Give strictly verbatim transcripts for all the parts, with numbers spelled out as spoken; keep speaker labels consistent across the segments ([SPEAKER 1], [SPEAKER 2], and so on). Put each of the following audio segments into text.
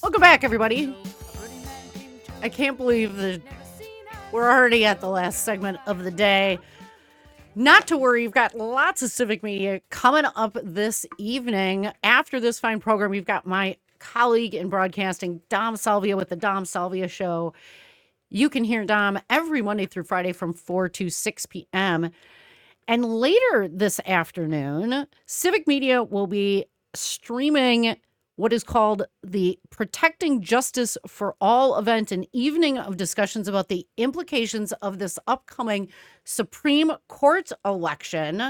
[SPEAKER 1] Welcome back, everybody. I can't believe that we're already at the last segment of the day. Not to worry, you've got lots of civic media coming up this evening. After this fine program, you've got my colleague in broadcasting, Dom Salvia, with the Dom Salvia Show. You can hear Dom every Monday through Friday from four to six p.m. And later this afternoon, Civic Media will be streaming what is called the Protecting Justice for All event, an evening of discussions about the implications of this upcoming Supreme Court election.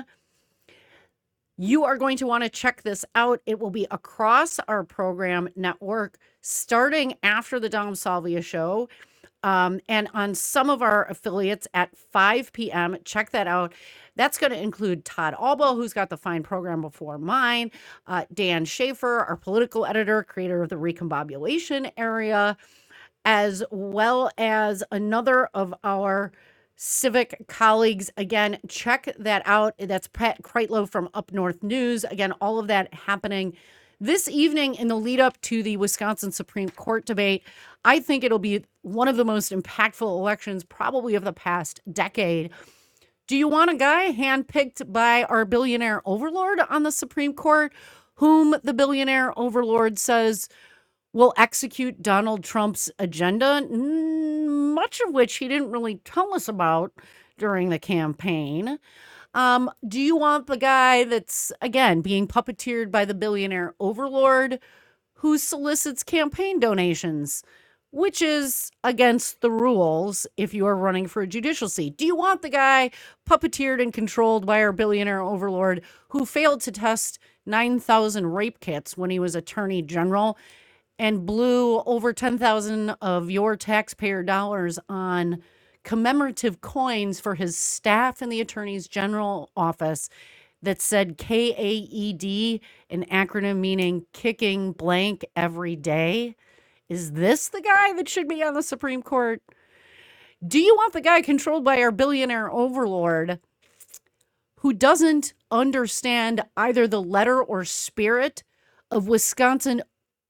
[SPEAKER 1] You are going to want to check this out. It will be across our program network starting after the Dom Salvia Show. Um, and on some of our affiliates at five p.m. Check that out. That's going to include Todd Alba, who's got the fine program before mine, uh, Dan Schaefer, our political editor, creator of the Recombobulation Area, as well as another of our civic colleagues. Again, check that out. That's Pat Kreitlow from Up North News. Again, all of that happening this evening in the lead up to the Wisconsin Supreme Court debate. I think it'll be one of the most impactful elections probably of the past decade. Do you want a guy handpicked by our billionaire overlord on the Supreme Court, whom the billionaire overlord says will execute Donald Trump's agenda, much of which he didn't really tell us about during the campaign? Um, do you want the guy that's, again, being puppeteered by the billionaire overlord who solicits campaign donations, which is against the rules if you are running for a judicial seat? Do you want the guy puppeteered and controlled by our billionaire overlord who failed to test nine thousand rape kits when he was attorney general and blew over ten thousand of your taxpayer dollars on commemorative coins for his staff in the attorney's general office that said K A E D, an acronym meaning kicking blank every day? Is this the guy that should be on the Supreme Court? Do you want the guy controlled by our billionaire overlord who doesn't understand either the letter or spirit of Wisconsin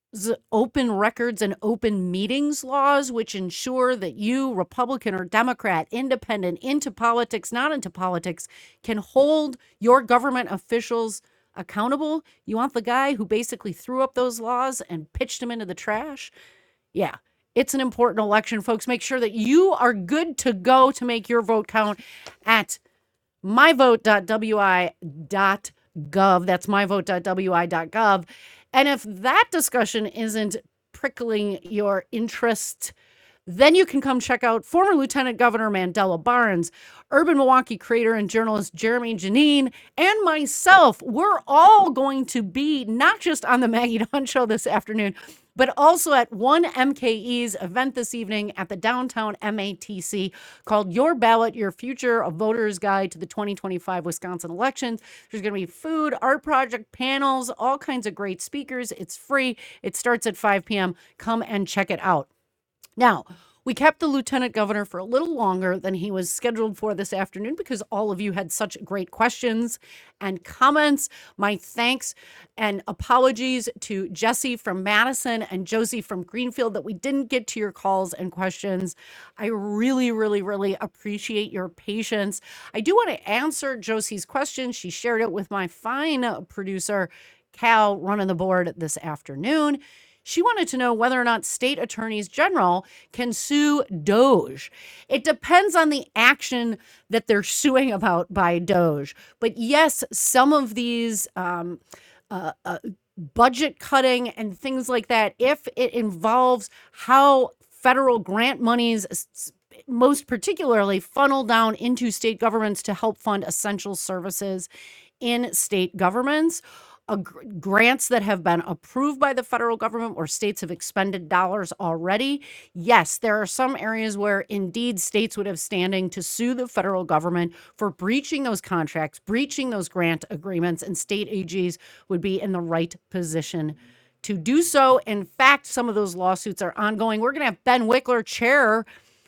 [SPEAKER 1] open records and open meetings laws, which ensure that you, Republican or Democrat, independent, into politics, not into politics, can hold your government officials accountable? You want the guy who basically threw up those laws and pitched them into the trash? Yeah, it's an important election, folks. Make sure that you are good to go to make your vote count at my vote dot w i dot gov. That's my vote dot w i dot gov. And if that discussion isn't prickling your interest, then you can come check out former Lieutenant Governor Mandela Barnes, Urban Milwaukee creator and journalist Jeremy Janine, and myself. We're all going to be not just on the Maggie Dunn Show this afternoon, but also at one M K E's event this evening at the downtown M A T C called Your Ballot, Your Future, a Voter's Guide to the twenty twenty-five Wisconsin Elections. There's going to be food, art project, panels, all kinds of great speakers. It's free. It starts at five p.m. Come and check it out. Now, we kept the lieutenant governor for a little longer than he was scheduled for this afternoon because all of you had such great questions and comments. My thanks and apologies to Jesse from Madison and Josie from Greenfield that we didn't get to your calls and questions. I really, really, really appreciate your patience. I do want to answer Josie's question. She shared it with my fine producer, Cal, running the board this afternoon. She wanted to know whether or not state attorneys general can sue Doge. It depends on the action that they're suing about by Doge. But yes, some of these um, uh, uh, budget cutting and things like that, if it involves how federal grant monies, most particularly, funnel down into state governments to help fund essential services in state governments, Uh, grants that have been approved by the federal government or states have expended dollars already. Yes, there are some areas where indeed states would have standing to sue the federal government for breaching those contracts, breaching those grant agreements, and state A Gs would be in the right position to do so. In fact, some of those lawsuits are ongoing. We're going to have Ben Wickler, chair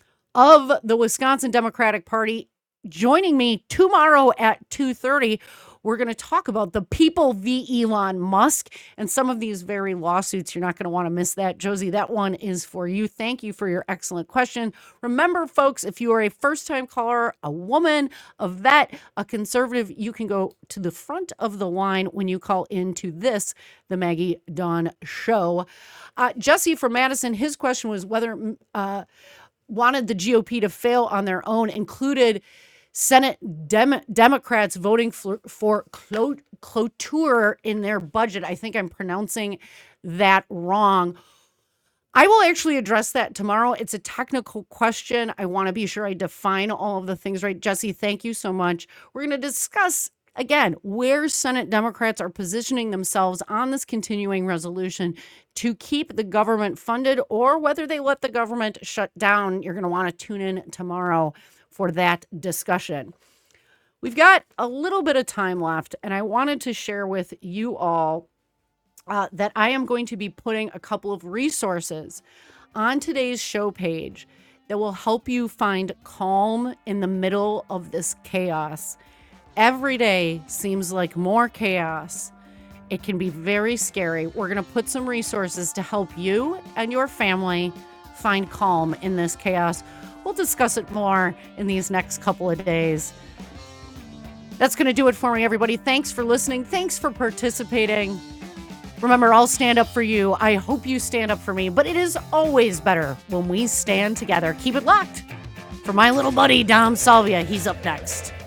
[SPEAKER 1] of the Wisconsin Democratic Party, joining me tomorrow at two thirty. We're going to talk about the people v. Elon Musk and some of these very lawsuits. You're not going to want to miss that. Josie, that one is for you. Thank you for your excellent question. Remember, folks, if you are a first-time caller, a woman, a vet, a conservative, you can go to the front of the line when you call into this, the Maggie Dawn Show. Uh, Jesse from Madison, his question was whether uh, wanted the G O P to fail on their own, included Senate Dem- Democrats voting for, for clo- cloture in their budget. I think I'm pronouncing that wrong. I will actually address that tomorrow. It's a technical question. I want to be sure I define all of the things right. Jesse, thank you so much. We're going to discuss, again, where Senate Democrats are positioning themselves on this continuing resolution to keep the government funded or whether they let the government shut down. You're going to want to tune in tomorrow for that discussion. We've got a little bit of time left, and I wanted to share with you all uh, that I am going to be putting a couple of resources on today's show page that will help you find calm in the middle of this chaos. Every day seems like more chaos. It can be very scary. We're going to put some resources to help you and your family find calm in this chaos. We'll discuss it more in these next couple of days. That's going to do it for me, everybody. Thanks for listening. Thanks for participating. Remember, I'll stand up for you. I hope you stand up for me, but it is always better when we stand together. Keep it locked. For my little buddy, Dom Salvia, he's up next.